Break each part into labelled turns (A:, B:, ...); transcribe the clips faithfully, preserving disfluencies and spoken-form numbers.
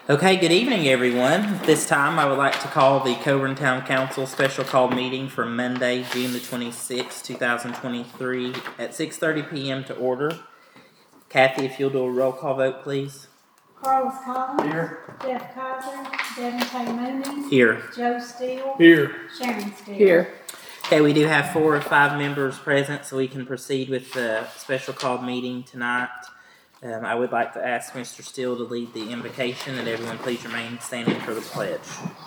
A: Okay, good evening, everyone. At this time, I would like to call the Coburn Town Council special call meeting for Monday, June the twenty-sixth, two thousand twenty-three at six thirty p m to order. Kathy, if you'll do a roll call vote, please.
B: Carlos Collins.
C: Here.
B: Jeff Kaiser. Devin Tay Mooney.
A: Here.
B: Joe Steele.
C: Here.
B: Sharon Steele.
D: Here.
A: Okay, we do have four or five members present, so we can proceed with the special call meeting tonight. Um, I would like to ask Mister Steele to lead the invocation, and everyone please remain standing for the pledge.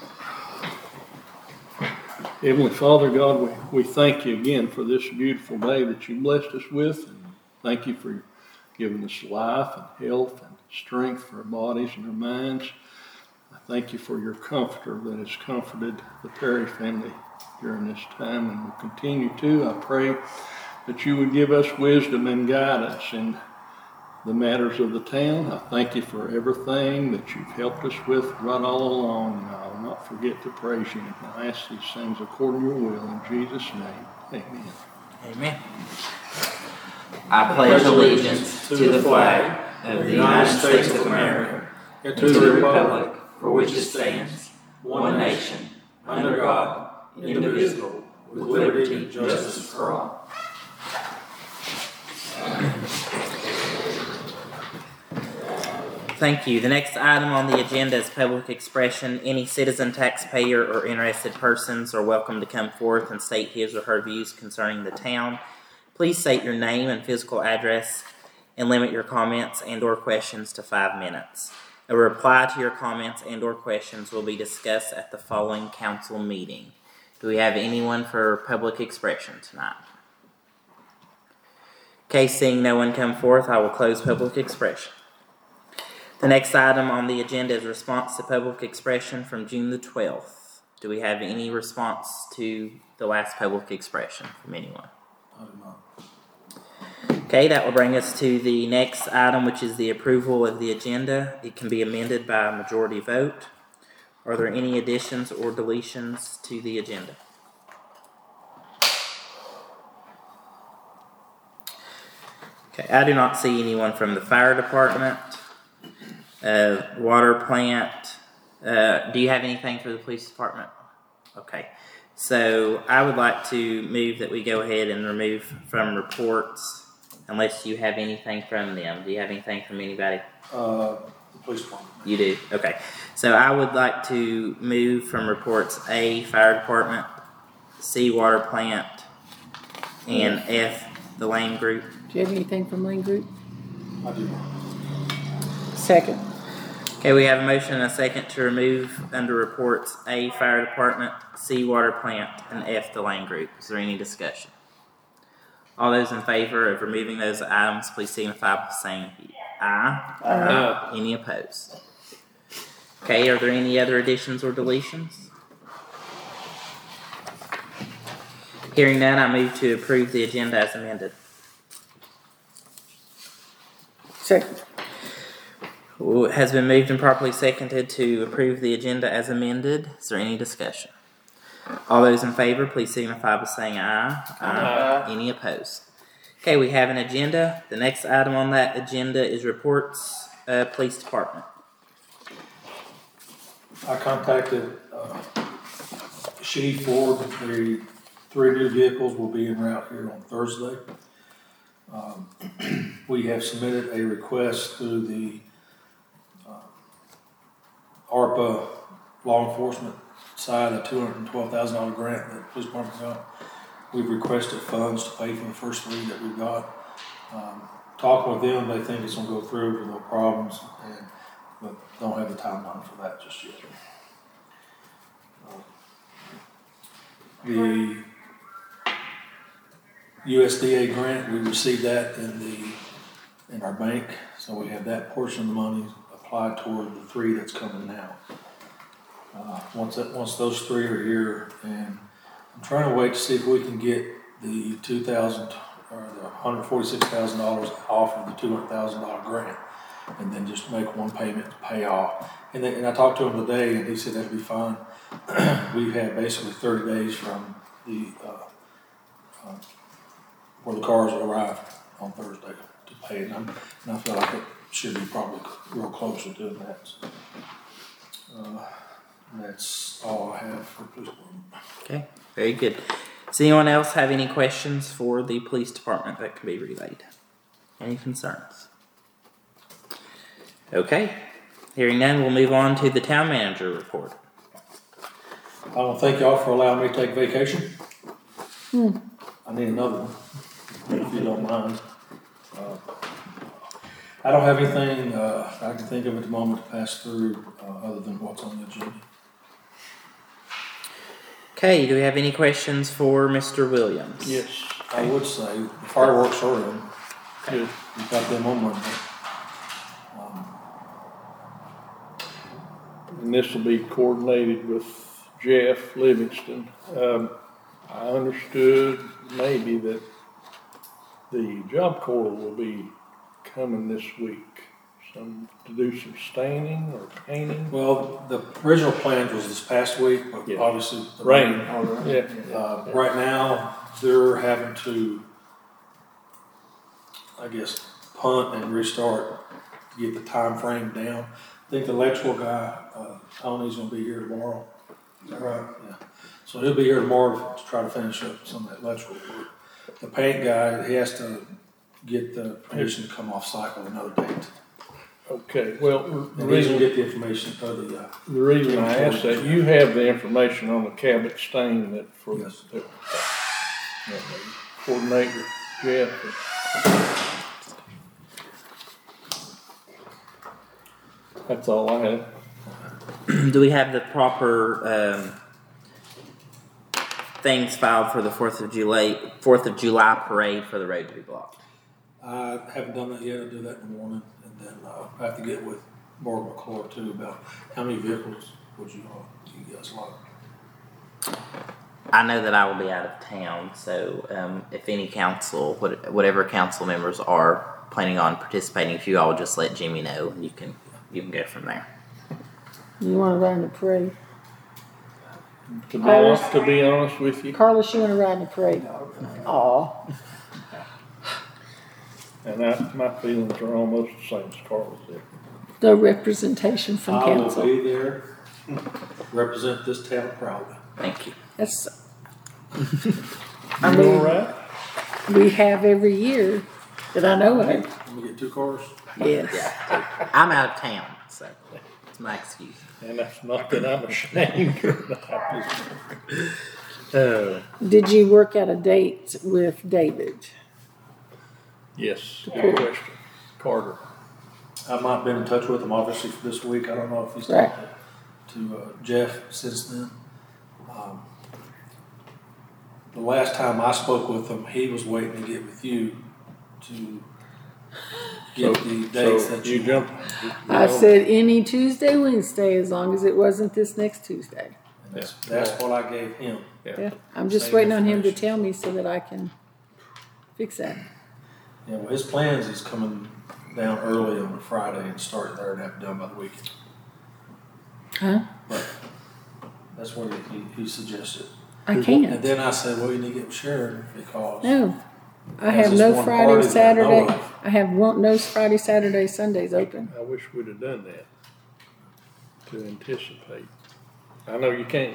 C: Heavenly Father, God, we, we thank you again for this beautiful day that you blessed us with. And thank you for giving us life and health and strength for our bodies and our minds. I thank you for your comforter that has comforted the Perry family during this time and will continue to. I pray that you would give us wisdom and guidance in the matters of the town. I thank you for everything that you've helped us with right all along, and I will not forget to praise you. And I ask these things according to your will in Jesus' name. Amen.
A: Amen. I pledge allegiance to the flag of the United States of America and to the republic for which it stands, one nation, under God, indivisible, with liberty and justice for all. Thank you. The next item on the agenda is public expression. Any citizen, taxpayer, or interested persons are welcome to come forth and state his or her views concerning the town. Please state your name and physical address and limit your comments and or questions to five minutes. A reply to your comments and or questions will be discussed at the following council meeting. Do we have anyone for public expression tonight? Okay, seeing no one come forth, I will close public expression. The next item on the agenda is response to public expression from June the twelfth. Do we have any response to the last public expression from anyone? Okay, that will bring us to the next item, which is the approval of the agenda. It can be amended by a majority vote. Are there any additions or deletions to the agenda? Okay, I do not see anyone from the fire department. Uh, water plant. Uh, do you have anything for the police department? Okay. So I would like to move that we go ahead and remove from reports, unless you have anything from them. Do you have anything from anybody?
E: Uh, the police department.
A: You do? Okay. So I would like to move from reports A, fire department, C, water plant, and F, the Lane Group.
D: Do you have anything from Lane Group?
E: I do.
D: Second.
A: Okay, we have a motion and a second to remove under reports A, fire department, C, water plant, and F, the Lane Group. Is there any discussion? All those in favor of removing those items, please signify by saying aye.
C: Aye.
A: Aye. Any opposed? Okay, are there any other additions or deletions? Hearing none, I move to approve the agenda as amended.
D: Second.
A: It has been moved and properly seconded to approve the agenda as amended. Is there any discussion? All those in favor, please signify by saying aye. Aye. Aye. Any opposed? Okay, we have an agenda. The next item on that agenda is reports, uh, police department.
E: I contacted uh, She Ford. The three new vehicles will be en route here on Thursday. Um, we have submitted a request through the ARPA law enforcement side, a two hundred twelve thousand dollars grant that the police department got. We've requested funds to pay for the first three that we've got. Um, talking with them, they think it's going to go through with no problems, and but don't have the timeline for that just yet. Uh, the U S D A grant, we received that in the in our bank, so we have that portion of the money applied toward the three that's coming now. Uh, once that, once those three are here, and I'm trying to wait to see if we can get the two thousand or the one hundred forty-six thousand dollars off of the two hundred thousand dollar grant, and then just make one payment to pay off. And then, and I talked to him today, and he said that'd be fine. We've had basically thirty days from the uh, uh, where the cars arrive on Thursday to pay it, and, and I feel like it should be probably real close to doing that. So. And that's all I have for police department.
A: Okay, very good. Does anyone else have any questions for the police department that can be relayed? Any concerns? Okay, hearing none, we'll move on to the town manager report.
E: I want to thank y'all for allowing me to take vacation.
D: Hmm.
E: I need another one, if you don't mind. Uh, I don't have anything uh, I can think of at the moment to pass through uh, other than what's on the agenda.
A: Okay, do we have any questions for Mister Williams?
C: Yes.
E: I would say the fireworks are in.
C: Good.
E: We got them on Monday. Um,
C: And this will be coordinated with Jeff Livingston. Um, I understood maybe that the Job Corps will be coming this week, some, to do some staining or painting.
E: Well, the original plan was this past week, but
C: Yeah.
E: obviously the
C: Rain.
E: rain.
C: Yeah.
E: Uh, right now, they're having to, I guess, punt and restart to get the time frame down. I think the electrical guy, uh, Tony's gonna be here tomorrow. Is that right? Yeah. So he'll be here tomorrow to try to finish up some of that electrical work. The paint guy, he has to get the permission to come off cycle another date.
C: Okay, well, the
E: And he's gonna
C: reason,
E: get the information, or the, uh,
C: the reason I asked that, you have the information on the Cabot stain that for,
E: Yes.
C: that, that coordinate with Jeff. That's all I have.
A: Do we have the proper um, things filed for the Fourth of July Fourth of July parade for the road to be blocked?
E: I haven't done that yet. I'll do that in the morning, and then uh, I have to get with Morgan McClure too about how many vehicles would you uh, do you guys like?
A: I know that I will be out of town, so um, if any council, what- whatever council members are planning on participating, if you all would just let Jimmy know, and you can you can go from there.
D: You wanna ride in the parade?
C: To be honest, to be honest with you,
D: Carlos, you wanna ride in the parade? Aw,
C: and I, my feelings are almost the same as Carl's did.
D: no representation from
E: I will
D: council.
E: be there, represent this town proudly.
A: Thank you.
D: That's,
C: You all right?
D: we have every year that I know of.
E: Let me get two cars.
D: Yes.
A: I'm out of town, so it's my excuse.
C: And that's not that I'm ashamed or not. Uh,
D: Did you work out a date with David?
C: yes, good question. Carter.
E: I've not been in touch with him obviously for this week. I don't know if he's
D: Right.
E: talked to uh, Jeff since then. Um, the last time I spoke with him, he was waiting to get with you to get
C: So-
E: the dates
C: so
E: that
C: you
E: you
C: jumped.
D: I said any Tuesday, Wednesday, as long as it wasn't this next Tuesday.
E: And that's, that's what I gave him.
D: Yeah, I'm just
E: Same
D: waiting on him to
E: information.
D: tell me so that I can fix that.
E: Yeah, well, his plans is coming down early on a Friday and starting there and have it done by the weekend.
D: Huh?
E: But that's what he, he, he suggested.
D: I
E: And
D: can't.
E: then I said, well, you need to get with Sharon because
D: No. I
E: There's
D: have
E: this
D: no
E: one
D: Friday,
E: party that I know
D: Saturday.
E: of.
D: I have one, no Friday, Saturday, Sundays open.
C: I wish we'd have done that to anticipate. I know you can't.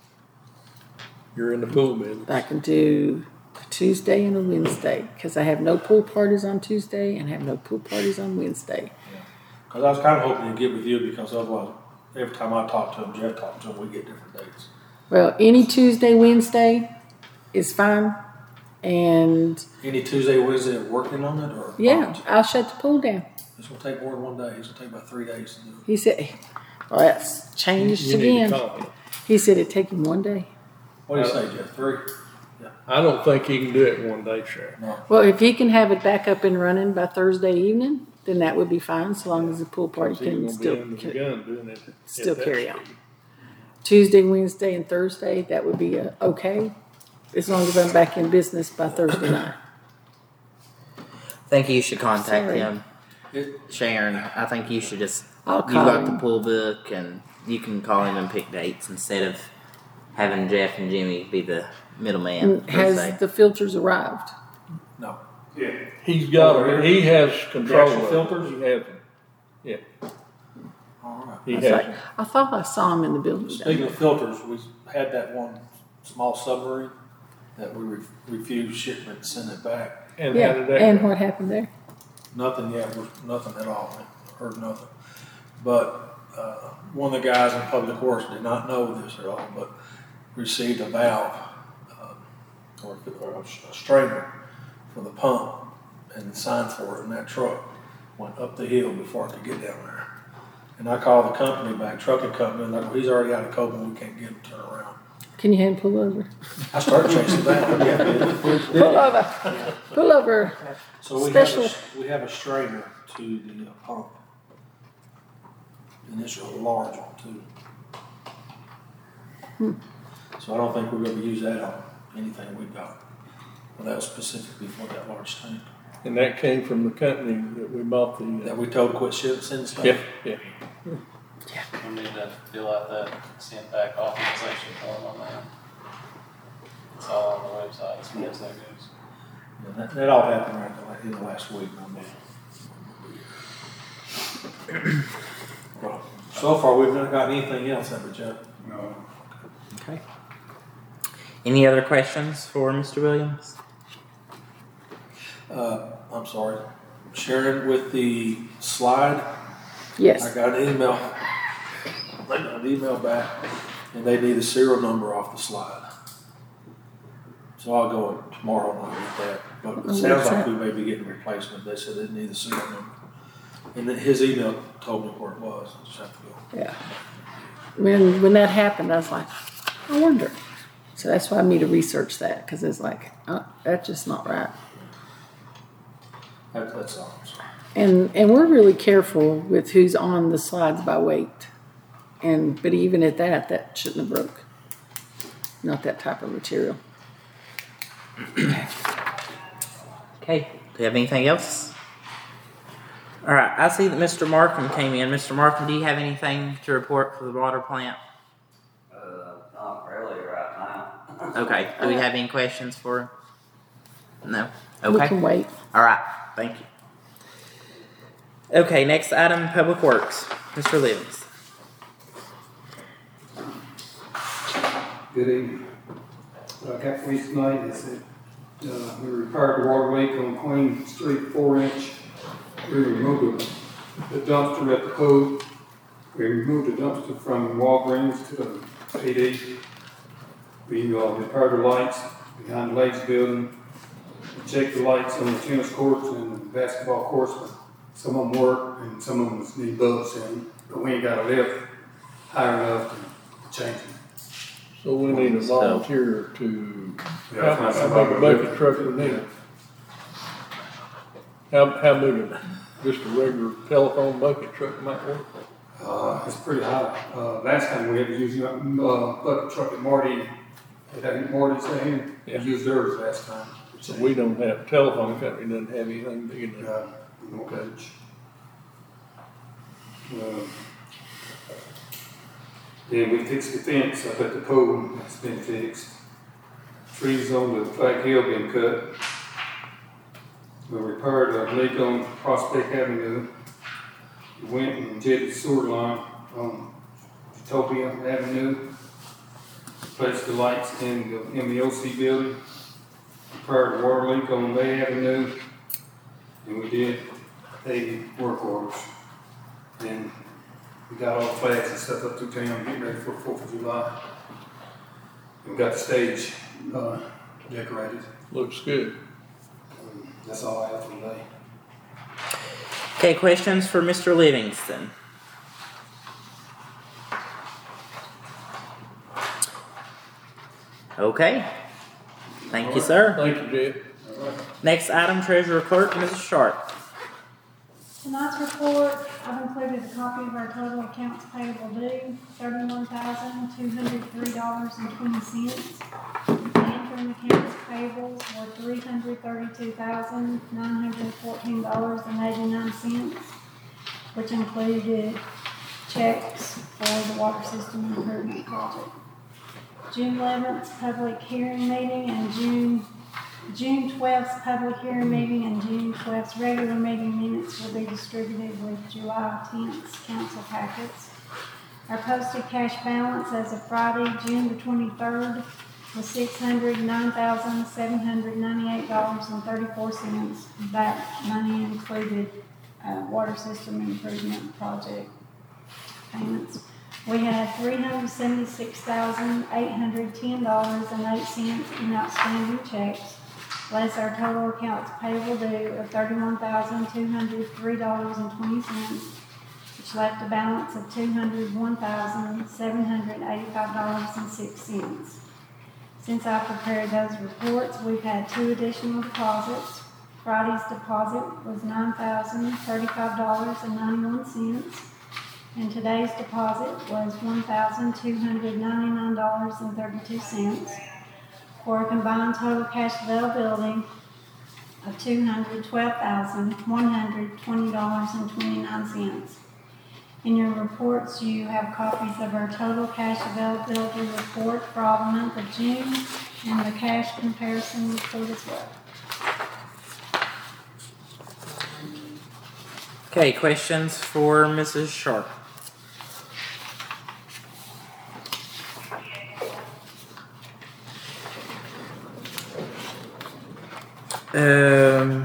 C: You're in the pool business.
D: I can do a Tuesday and a Wednesday because I have no pool parties on Tuesday and have no pool parties on Wednesday.
E: Because I was kind of hoping to get with you because otherwise, every time I talk to him, Jeff talks to him, we get different dates.
D: Well, any Tuesday, Wednesday is fine. And
E: Any Tuesday, Wednesday working on it or?
D: yeah,
E: not?
D: I'll shut the pool down.
E: It's going to take more than one day. It's going to take about three days to do it.
D: He said, well, that's changed
C: You need to
D: again.
C: call him.
D: He said it'd take him one day.
E: What do you say, Jeff? Three?
C: I don't think he can do it in one day, Sharon.
E: No.
D: Well, if he can have it back up and running by Thursday evening, then that would be fine, so long as the pool party
C: He's
D: can
C: gonna be
D: still
C: under the
D: ca-
C: gun doing it at
D: still
C: that
D: carry on.
C: speed.
D: Tuesday, Wednesday, and Thursday. That would be uh, okay, as long as I'm back in business by Thursday night.
A: I think you should contact
D: Sorry.
A: him,
E: It,
A: Sharon. I think you should just
D: I'll
A: you
D: call
A: got
D: him.
A: the pool book, and you can call him and pick dates instead of having Jeff and Jimmy be the middleman. per
D: Has
A: se.
D: the filters arrived?
E: no.
C: He's got, he has control
E: actual
C: of it.
E: filters?
C: He has them. Yeah.
E: All right.
C: He
D: I was
C: has.
D: like, I thought I saw him in the building. down
E: Speaking
D: there.
E: of filters, we had that one small submarine that we re- refused shipment and sent it back.
C: And
D: Yeah,
C: how did that
D: and
C: go?
D: what happened there?
E: Nothing yet, was nothing at all, heard nothing. But, uh, one of the guys in public works did not know this at all, but received a valve, um, or, or a strainer for the pump and signed for it in that truck. Went up the hill before I could get down there. And I called the company back, trucking company, and like, well, he's already out of Coburn, we can't get him to turn around.
D: Can you hand pull over?
E: I started chasing that, yeah.
D: Pull over. Pull over.
E: So we have,
D: Special.
E: a, we have a strainer to the uh, pump. And it's a large one too.
D: Hmm.
E: So I don't think we're gonna use that on anything we've got. Well, that was specifically for that large tank.
C: And that came from the company that we bought the.
E: That
C: Uh,
E: we told quit shipping, sending stuff.
C: yeah, yeah.
F: We need to fill out that sent back authorization form on that. It's all on the website as far as that goes.
E: Yeah, that, that all happened right in the- in the last week, I mean. Well, so far, we've not got anything else, have we, Jeff?
G: No.
A: Okay. Any other questions for Mister Williams?
E: Uh, I'm sorry, Sharon, with the slide, I
D: Yes.
E: got an email, I got an email back, and they need a serial number off the slide. So I'll go tomorrow and I'll get that, but it
D: Oh,
E: sounds
D: what's
E: like
D: that?
E: we may be getting a replacement, they said they need a serial number. And then his email told me where it was, I just have to go.
D: Yeah. When when that happened, I was like, I wonder. So that's why I need to research that because it's like, uh, that's just not right.
E: That, that's all, I'm sorry.
D: And and we're really careful with who's on the slides by weight. And but even at that, that shouldn't have broke. Not that type of material.
A: Okay. Do you have anything else? All right. I see that Mister Markham came in. Mister Markham, do you have anything to report for the water plant?
H: Uh, not really right now.
A: Okay. Do we have any questions for him? No.
D: We
A: Okay.
D: can wait.
A: All right. Thank you. Okay. Next item, Public Works. Mister Livings.
G: Good evening. What I got for you tonight is that, uh, we repaired the water leak on Queen Street, four inch. We removed the the dumpster at the code. We removed the dumpster from Walgreens to the P D. We, uh, repaired the lights behind the Lakes building. We checked the lights on the tennis courts and the basketball courts, but some of them work and some of them need bulbs in them. But we ain't got a lift high enough to change them.
C: So we need a volunteer to,
G: Yeah,
C: how,
G: find
C: how
G: somebody
C: big a
G: to
C: bucket
G: lift it.
C: truck we need? How, how big a, just a regular telephone bucket truck might work?
G: Uh, it's pretty high. Uh, last time we had to use, uh, bucket truck at Marty, at Marty's hand, we
C: Yeah.
G: used theirs last time.
C: So we don't have, telephone company doesn't have anything big enough.
G: Uh, no coach. Uh, Yeah, we fixed the fence up at the pole, it's been fixed. Trees on the Flag Hill been cut. We repaired a leak on Prospect Avenue. We went and jetted the sewer line on Utopia Avenue. Replaced the lights in the M E O C building. Repaired the water leak on Bay Avenue. And we did pay work orders. And we got all the flags and stuff up through town, getting ready for Fourth of July. We got the stage, uh, decorated.
C: Looks good.
G: Um, That's all I have for today.
A: Okay. Questions for Mister Livingston? Okay. Thank you, sir.
C: Thank you, Jeff.
A: Next item, Treasurer Clerk, Missus Sharp.
B: Tonight's report, I've included a copy of our total accounts payable due, thirty-one thousand, two hundred three dollars and twenty cents. Interim accounts payables were three hundred thirty-two thousand, nine hundred fourteen dollars and eighty-nine cents, which included checks for the water system improvement project. June eleventh, public hearing meeting, and June June twelfth, public hearing meeting, and June twelfth, regular meeting minutes will be distributed with July tenth council packets. Our posted cash balance as of Friday, June the twenty-third, was six hundred nine thousand seven hundred ninety-eight dollars and thirty-four cents. That money included uh, water system improvement project payments. We had three hundred seventy-six thousand eight hundred ten dollars and eight cents in outstanding checks, less our total accounts payable due of thirty-one thousand two hundred three dollars and twenty cents, which left a balance of two hundred one thousand seven hundred eighty-five dollars and six cents. Since I prepared those reports, we've had two additional deposits. Friday's deposit was nine thousand thirty-five dollars and ninety-one cents, and today's deposit was one thousand two hundred ninety-nine dollars and thirty-two cents, for a combined total cash availability of two hundred twelve thousand one hundred twenty dollars and twenty-nine cents. In your reports, you have copies of our total cash availability report for all the month of June and the cash comparison report as well.
A: Okay, questions for Missus Sharp? Um,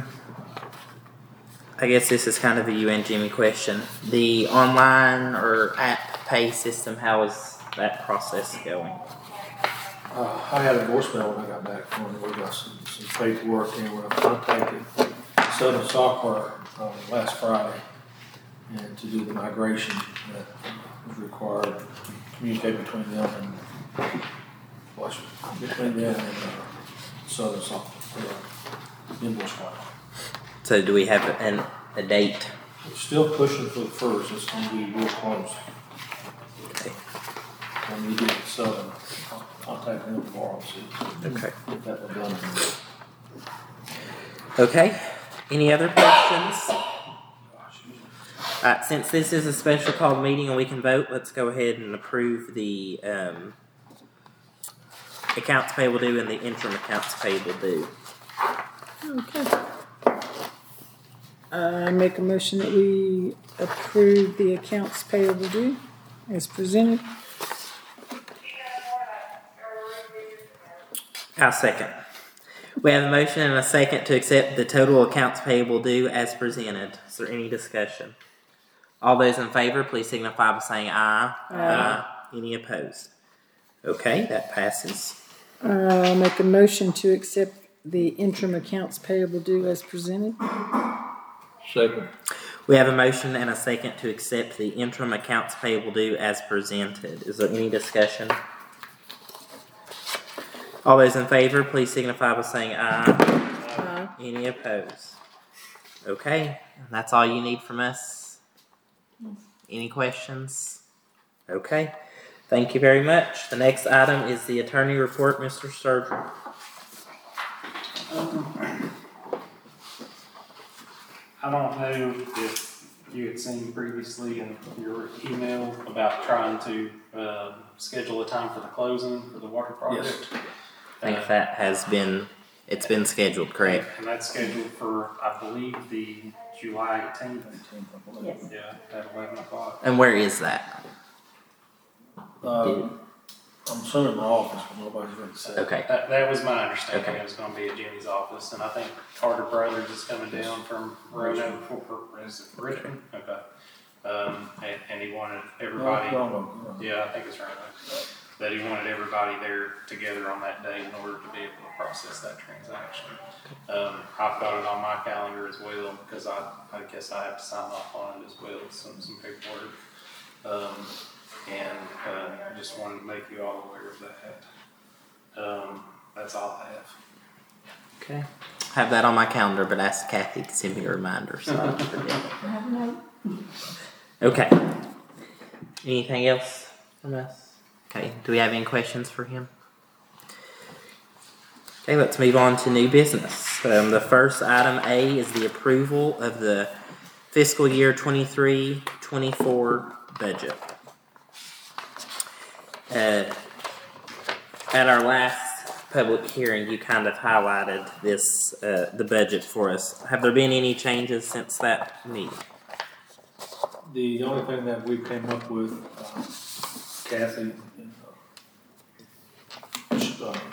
A: I guess this is kind of a you and Jimmy question. The online or app pay system, how is that process going?
E: Uh, I had a voicemail when I got back from it. We got some, some paperwork in where I contacted Southern Software uh, last Friday and to do the migration that was required to communicate between them and what's between them and uh, Southern Software uh, invoice file.
A: So do we have an, a date?
E: We're still pushing for the first. It's going to be real close.
A: Okay.
E: When you get to Southern, I'll contact them tomorrow and see
A: Okay.
E: if that was done.
A: Okay. Any other questions? Uh, since this is a special called meeting and we can vote, let's go ahead and approve the um, accounts payable due and the interim accounts payable due.
D: Okay. I make a motion that we approve the accounts payable due as presented.
A: I'll second. We have a motion and a second to accept the total accounts payable due as presented. Is there any discussion? All those in favor, please signify by saying aye. Aye. Any opposed? Okay, that passes.
D: I make a motion to accept the interim accounts payable due as presented.
C: Second.
A: We have a motion and a second to accept the interim accounts payable due as presented. Is there any discussion? All those in favor, please signify by saying aye.
D: Aye.
A: Any opposed? Okay, that's all you need from us. Any questions? Okay, thank you very much. The next item is the attorney report, Mister Sturgeon.
F: Um, I don't know if you had seen previously in your email about trying to uh, schedule a time for the closing for the water project.
E: Yes.
A: I think
F: Uh,
A: that has been, it's been scheduled, correct?
F: And that's scheduled for, I believe, the July eighteenth.
B: Yes.
F: Yeah, at eleven o'clock.
A: And where is that?
E: Uh, I'm assuming in my office, but nobody's going to say.
A: Okay,
F: That, that was my understanding.
A: Okay.
F: It was going to be at Jimmy's office, and I think Carter Brothers is coming down from Roanoke, or is it Richmond? Okay. Um, and, and he wanted everybody.
E: No, no, no.
F: Yeah, I think it's Roanoke. That he wanted everybody there together on that day in order to be able to process that transaction. Um, I've got it on my calendar as well because I, I guess I have to sign off on it as well, some, some paperwork. Um, and uh, I just wanted to make you all aware of that. Um, that's all I have.
A: okay. Have that on my calendar, but ask Kathy to send me a reminder so I don't forget.
B: I have a note.
A: Okay. Anything else from us? Okay, do we have any questions for him? Okay, let's move on to new business. Um, the first item A is the approval of the fiscal year twenty-three twenty-four budget. Uh, at our last public hearing, you kind of highlighted this, uh, the budget for us. Have there been any changes since that meeting?
E: The only thing that we came up with, uh, Kathy and, uh, Sh- uh,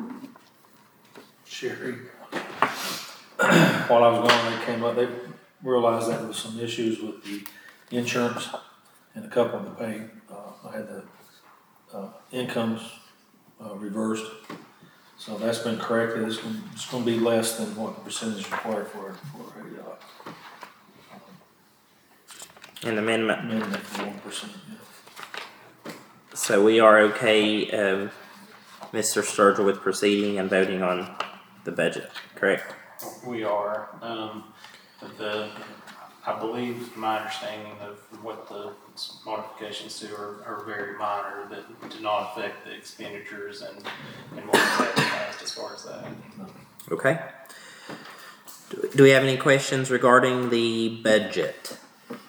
E: Sherry. While I was gone, they came up, they realized that there was some issues with the insurance and a couple of the pay. Uh, I had the, uh, incomes, uh, reversed. So that's been corrected. It's gonna, it's gonna be less than what the percentage required for, for a, uh,
A: An amendment.
E: amendment of one percent, yeah.
A: So we are okay, um, Mister Sturgill, with proceeding and voting on the budget, correct?
F: We are, um, but the, I believe my understanding of what the modifications to are, are very minor that do not affect the expenditures and, and what was advertised as far as that.
A: Okay. Do do we have any questions regarding the budget?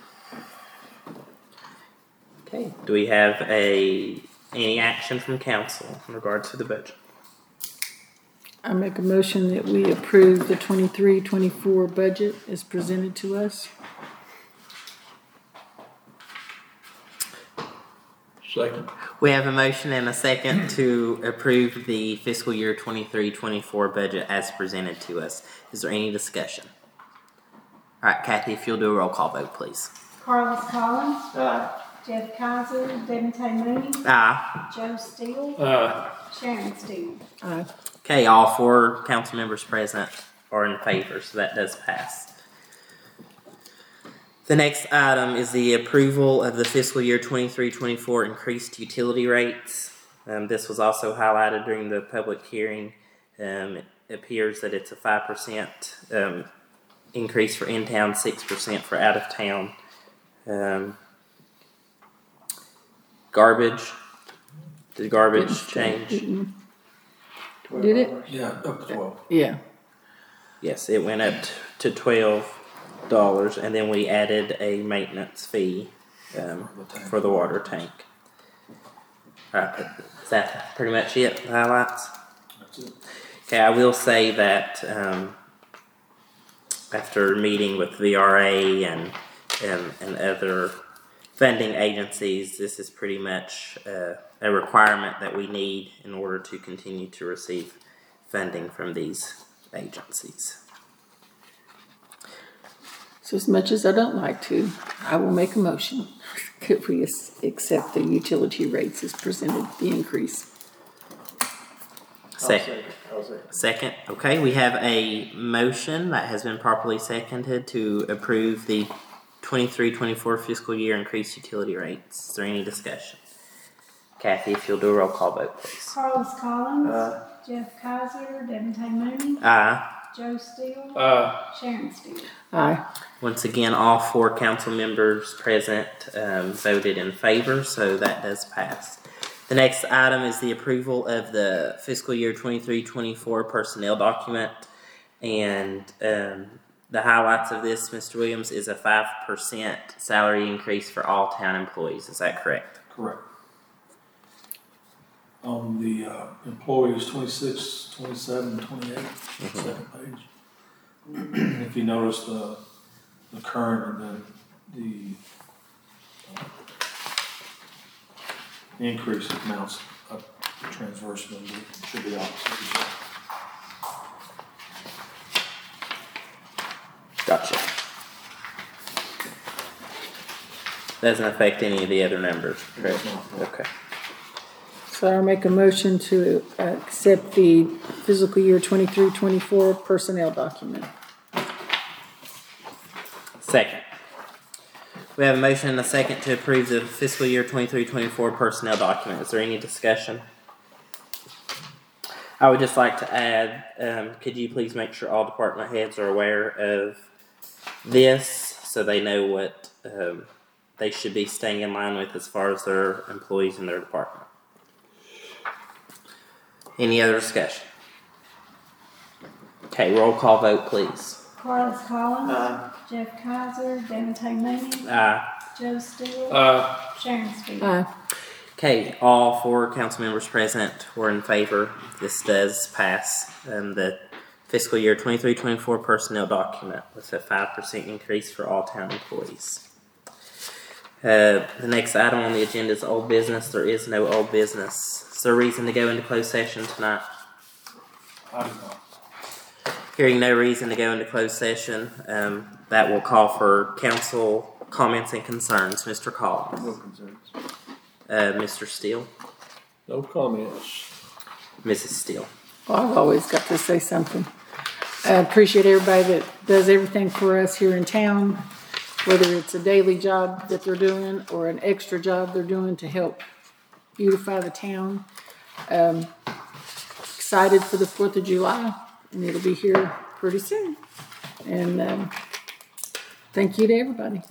A: Okay. Do we have a any action from council in regards to the budget?
D: I make a motion that we approve the twenty-three twenty-four budget as presented to us.
C: Second.
A: We have a motion and a second to approve the fiscal year twenty-three twenty-four budget as presented to us. Is there any discussion? All right, Kathy, if you'll do a roll call vote, please.
B: Carlos Collins. Jeff Kaiser, Devin Tae Mooney,
A: Aye.
B: Joe Steele,
C: Aye.
B: Sharon Steele.
D: Aye.
A: Okay, all four council members present are in favor, so that does pass. The next item is the approval of the fiscal year twenty-three twenty-four increased utility rates. Um, this was also highlighted during the public hearing. Um, it appears that it's a five percent um, increase for in-town, six percent for out-of-town. Um, garbage. Did garbage change?
D: Mm-mm. Did it?
E: Yeah, up to twelve.
D: Yeah.
A: Yes, it went up t- to twelve dollars, and then we added a maintenance fee um, for the water tank. All right, is that pretty much it? The highlights.
E: That's it.
A: Okay, I will say that um, after meeting with V R A and and, and other funding agencies, this is pretty much uh, a requirement that we need in order to continue to receive funding from these agencies.
D: So as much as I don't like to, I will make a motion. Could we ac- accept the utility rates as presented, the increase?
A: Second. Second. Okay, we have a motion that has been properly seconded to approve the twenty-three twenty-four fiscal year increased utility rates. Is there any discussion? Kathy, if you'll do a roll call vote, please.
B: Carlos Collins, Jeff Kaiser, Devin Tae Mooney,
A: Aye.
B: Joe Steele,
C: Aye.
B: Sharon Steele.
D: Aye.
A: Once again, all four council members present um, voted in favor, so that does pass. The next item is the approval of the fiscal year twenty-three twenty-four personnel document. And um, the highlights of this, Mister Williams, is a five percent salary increase for all town employees. Is that correct?
E: Correct. On the uh, employees, twenty-six, twenty-seven, twenty-eight, second page. If you notice the, the current and then the uh, increase amounts up transversely, it should be opposite.
A: Gotcha. Doesn't affect any of the other numbers, correct? Okay.
D: So I'll make a motion to uh, accept the fiscal year twenty-three twenty-four personnel document.
A: Second. We have a motion and a second to approve the fiscal year twenty-three twenty-four personnel document. Is there any discussion? I would just like to add, um, could you please make sure all department heads are aware of this so they know what um, they should be staying in line with as far as their employees in their department. Any other discussion? Okay, roll call vote, please.
B: Carlos Collins, Jeff Kaiser, Devin Tae Mooney,
A: Aye.
B: Joe Steele,
C: Aye.
B: Sharon Steele.
D: Aye.
A: Okay, all four council members present were in favor. This does pass um, the fiscal year twenty-three twenty-four personnel document with a five percent increase for all town employees. Uh, the next item on the agenda is old business. There is no old business. Is there a reason to go into closed session tonight?
E: I don't know.
A: Hearing no reason to go into closed session, um, that will call for council comments and concerns. Mister Collins.
C: No concerns.
A: Uh, Mister Steele.
C: No comments.
A: Missus Steele.
D: Well, I've always got to say something. I appreciate everybody that does everything for us here in town, whether it's a daily job that they're doing or an extra job they're doing to help beautify the town. Um, excited for the fourth of July, and it'll be here pretty soon. And um, thank you to everybody.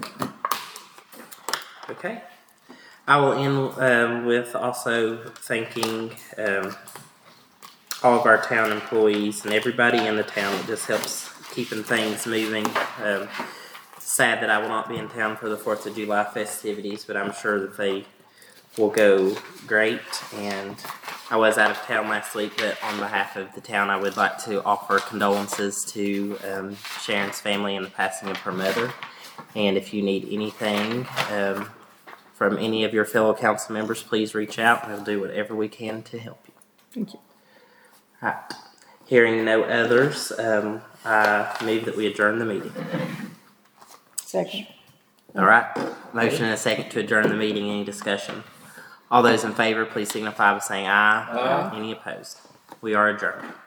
A: Okay. I will end um, with also thanking um, all of our town employees and everybody in the town that just helps keeping things moving. Um, sad that I will not be in town for the fourth of July festivities, but I'm sure that they will go great. And I was out of town last week, but on behalf of the town, I would like to offer condolences to um, Sharon's family in the passing of her mother. And if you need anything um, from any of your fellow council members, please reach out and we'll do whatever we can to help you.
D: Thank you.
A: All right. Hearing no others, um, I move that we adjourn the meeting.
D: Second.
A: All right. Motion and a second to adjourn the meeting. Any discussion? All those in favor, please signify by saying aye.
C: Aye.
A: Any opposed? We are adjourned.